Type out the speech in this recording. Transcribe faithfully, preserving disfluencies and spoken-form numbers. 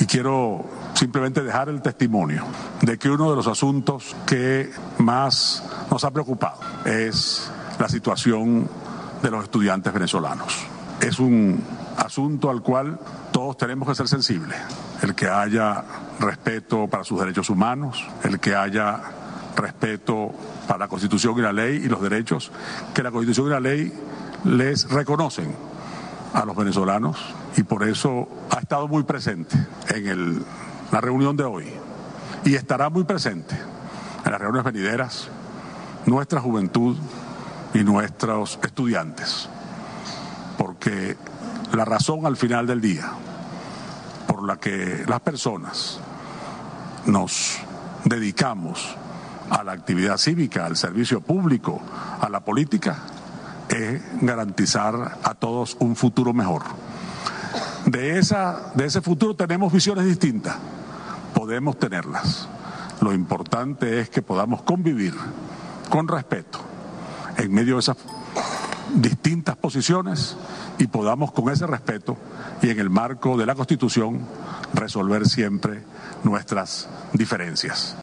Y quiero simplemente dejar el testimonio de que uno de los asuntos que más nos ha preocupado es la situación de los estudiantes venezolanos. Es un asunto al cual todos tenemos que ser sensibles. El que haya respeto para sus derechos humanos, el que haya respeto para la Constitución y la ley y los derechos que la Constitución y la ley les reconocen a los venezolanos, y por eso ha estado muy presente en el, la reunión de hoy y estará muy presente en las reuniones venideras nuestra juventud y nuestros estudiantes, porque la razón al final del día por la que las personas nos dedicamos a la actividad cívica, al servicio público, a la política, es garantizar a todos un futuro mejor. De, esa, de ese futuro tenemos visiones distintas, podemos tenerlas. Lo importante es que podamos convivir con respeto en medio de esas distintas posiciones y podamos con ese respeto y en el marco de la Constitución resolver siempre nuestras diferencias.